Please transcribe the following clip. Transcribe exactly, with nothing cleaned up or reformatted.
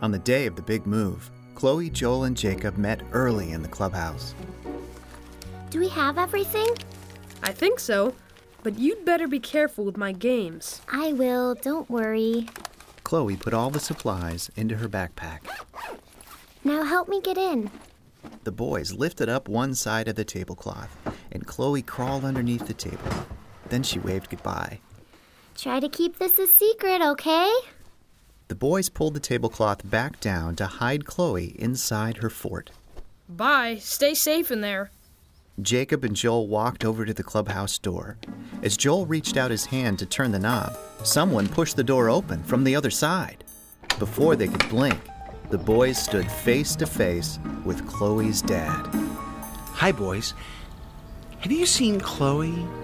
On the day of the big move, Chloe, Joel, and Jacob met early in the clubhouse. Do we have everything? I think so, but you'd better be careful with my games. I will, don't worry. Chloe put all the supplies into her backpack. Now help me get in. The boys lifted up one side of the tablecloth, and Chloe crawled underneath the table. Then she waved goodbye. Try to keep this a secret, okay? The boys pulled the tablecloth back down to hide Chloe inside her fort. Bye. Stay safe in there. Jacob and Joel walked over to the clubhouse door. As Joel reached out his hand to turn the knob, someone pushed the door open from the other side. Before they could blink, the boys stood face to face with Chloe's dad. Hi, boys. Have you seen Chloe?